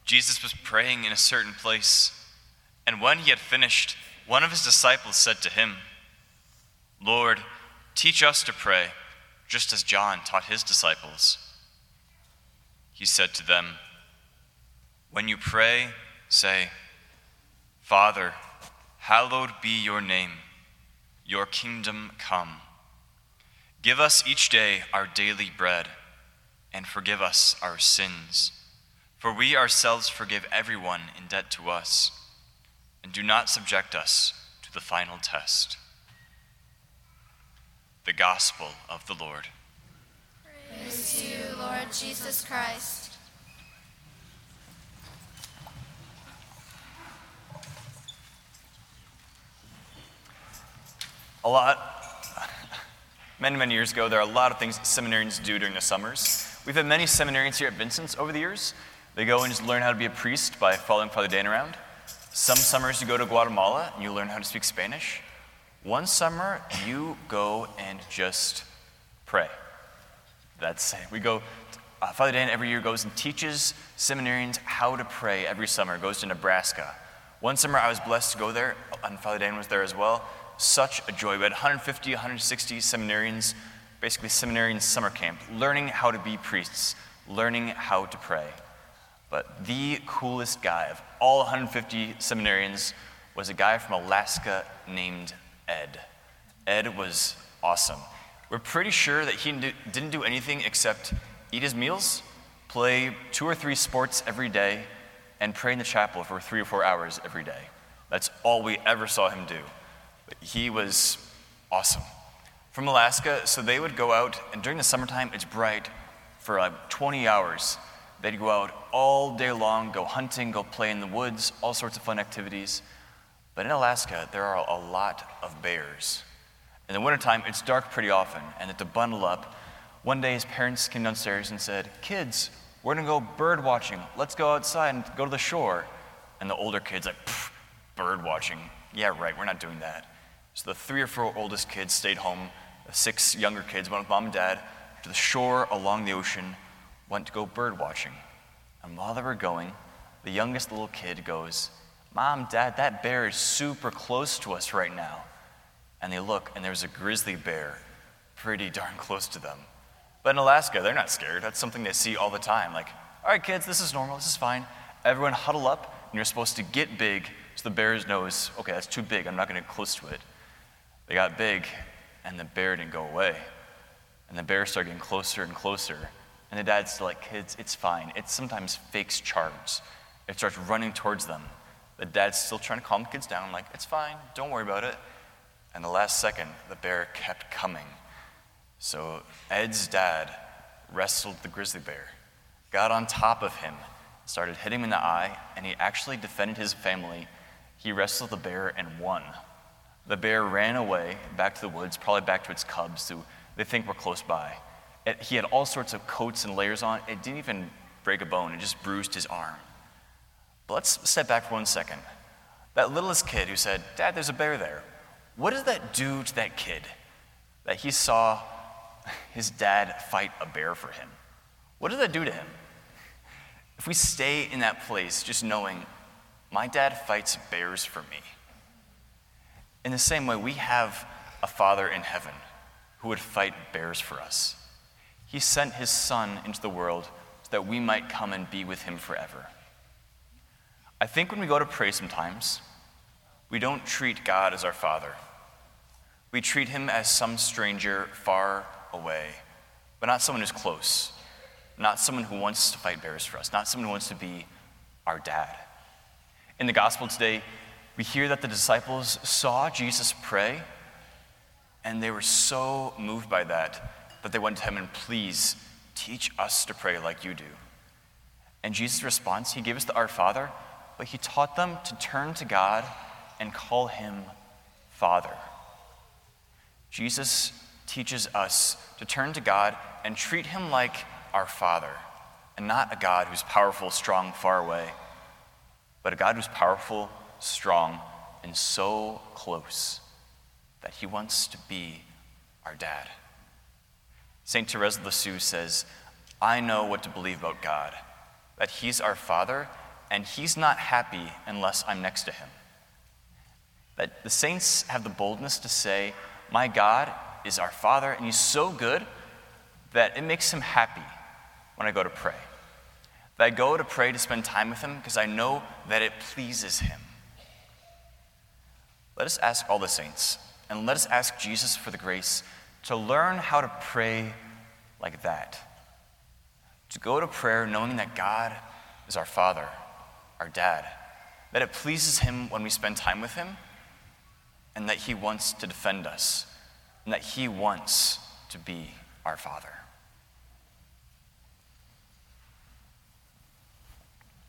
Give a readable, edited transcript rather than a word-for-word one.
Jesus was praying in a certain place, and when he had finished, one of his disciples said to him, "Lord, teach us to pray, just as John taught his disciples." He said to them, "When you pray, say, 'Father, hallowed be your name. Your kingdom come. Give us each day our daily bread, and forgive us our sins, for we ourselves forgive everyone in debt to us. And do not subject us to the final test.'" The Gospel of the Lord. Praise to you, Lord Jesus Christ. Many years ago, there are a lot of things seminarians do during the summers. We've had many seminarians here at Vincent's over the years. They go and just learn how to be a priest by following Father Dan around. Some summers you go to Guatemala and you learn how to speak Spanish. One summer you go and just pray. That's it. Father Dan every year goes and teaches seminarians how to pray every summer. Goes to Nebraska. One summer I was blessed to go there, and Father Dan was there as well. Such a joy. We had 150, 160 seminarians, basically seminarian summer camp, learning how to be priests, learning how to pray. But the coolest guy of all 150 seminarians was a guy from Alaska named Ed. Ed was awesome. We're pretty sure that he didn't do anything except eat his meals, play 2 or 3 sports every day, and pray in the chapel for 3 or 4 hours every day. That's all we ever saw him do. But he was awesome. From Alaska, so they would go out, and during the summertime, it's bright for like 20 hours. They'd go out all day long, go hunting, go play in the woods, all sorts of fun activities. But in Alaska, there are a lot of bears. In the wintertime, it's dark pretty often, and to bundle up, one day his parents came downstairs and said, "Kids, we're gonna go bird watching. Let's go outside and go to the shore." And the older kids like, "Bird watching? Yeah, right, we're not doing that." So the 3 or 4 oldest kids stayed home. The 6 younger kids went with mom and dad to the shore along the ocean, went to go bird watching. And while they were going, the youngest little kid goes, "Mom, Dad, that bear is super close to us right now." And they look, and there's a grizzly bear pretty darn close to them. But in Alaska, they're not scared. That's something they see all the time. Like, "All right, kids, this is normal. This is fine. Everyone huddle up, and you're supposed to get big so the bear knows, okay, that's too big. I'm not going to get close to it." They got big, and the bear didn't go away. And the bear started getting closer and closer. And the dad's still like, "Kids, it's fine." It sometimes fakes charms. It starts running towards them. The dad's still trying to calm the kids down, like, "It's fine, don't worry about it." And the last second, the bear kept coming. So Ed's dad wrestled the grizzly bear, got on top of him, started hitting him in the eye, and he actually defended his family. He wrestled the bear and won. The bear ran away back to the woods, probably back to its cubs, who they think were close by. He had all sorts of coats and layers on. It didn't even break a bone. It just bruised his arm. But let's step back for 1 second. That littlest kid who said, "Dad, there's a bear there." What does that do to that kid that he saw his dad fight a bear for him? What does that do to him? If we stay in that place just knowing, my dad fights bears for me. In the same way, we have a Father in heaven who would fight bears for us. He sent his Son into the world so that we might come and be with him forever. I think when we go to pray sometimes, we don't treat God as our Father. We treat him as some stranger far away, but not someone who's close, not someone who wants to fight bears for us, not someone who wants to be our dad. In the gospel today, we hear that the disciples saw Jesus pray, and they were so moved by that they went to him and, "Please teach us to pray like you do." And Jesus' response, he gave us the Our Father, but he taught them to turn to God and call him Father. Jesus teaches us to turn to God and treat him like our Father, and not a God who's powerful, strong, far away, but a God who's powerful, strong, and so close that he wants to be our dad. St. Therese of Lisieux says, "I know what to believe about God, that he's our Father, and he's not happy unless I'm next to him. That the saints have the boldness to say, my God is our Father, and he's so good that it makes him happy when I go to pray. That I go to pray to spend time with him because I know that it pleases him. Let us ask all the saints, and let us ask Jesus for the grace to learn how to pray like that. To go to prayer knowing that God is our Father, our Dad, that it pleases him when we spend time with him, and that he wants to defend us, and that he wants to be our Father.